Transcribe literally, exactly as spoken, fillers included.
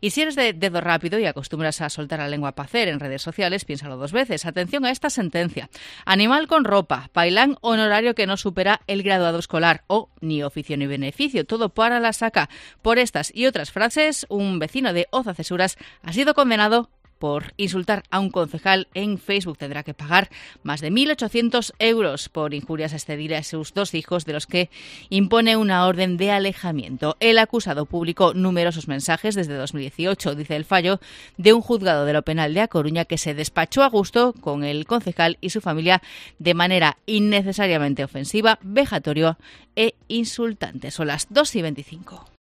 Y si eres de dedo rápido y acostumbras a soltar la lengua para hacer en redes sociales, piénsalo dos veces. Atención a esta sentencia. Animal con ropa, pailán honorario que no supera el graduado escolar o ni oficio ni beneficio, todo para la saca. Por estas y otras frases, un vecino de Oza-Cesuras ha sido condenado por insultar a un concejal en Facebook. Tendrá que pagar más de mil ochocientos euros por injurias a excedir a sus dos hijos, de los que impone una orden de alejamiento. El acusado publicó numerosos mensajes desde dos mil dieciocho, dice el fallo de un juzgado de lo penal de A Coruña, que se despachó a gusto con el concejal y su familia de manera innecesariamente ofensiva, vejatoria e insultante. Son las dos y veinticinco.